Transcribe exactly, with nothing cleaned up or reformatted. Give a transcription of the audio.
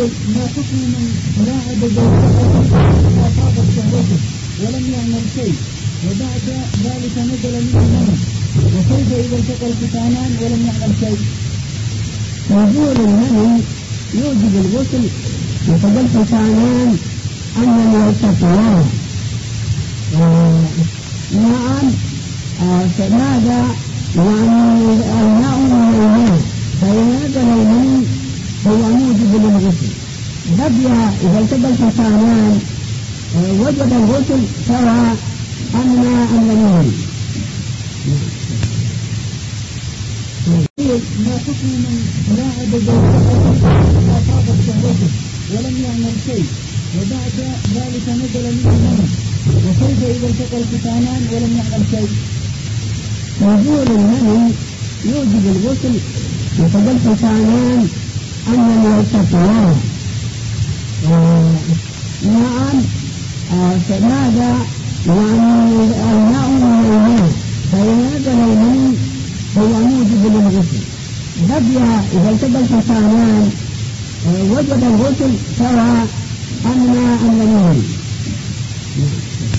يقول ما حكم من لاعب زوجته وأصابت شهوته ولم يعمل شيء وبعد ذلك نزل منه منه، وكيف إذا التقى الختانان ولم يعمل شيء؟ نزول المني يوجب الغسل وقد الختانان أن يلتقيان. نعم، فماذا يعني الماء من الماء، فإن نزل المني هو موجب للغسل. بقي إذا التقى الختانان وجب الغسل سواء أما أم لم يرد. ما حكم من لاعب زوجته وأصابت شهوته ولم يعمل شيء وبعد ذلك نزل منه منه، وكيف إذا التقى الختانان ولم يعمل شيء؟ نزول المني يوجب الغسل وقد الختانان أن يلتقيان. نعم، فماذا يعني الماء من الماء، فإن نزل المني هو موجب للغسل. بقي إذا التقى الختانان وجب الغسل سواء أما أم لم يرد.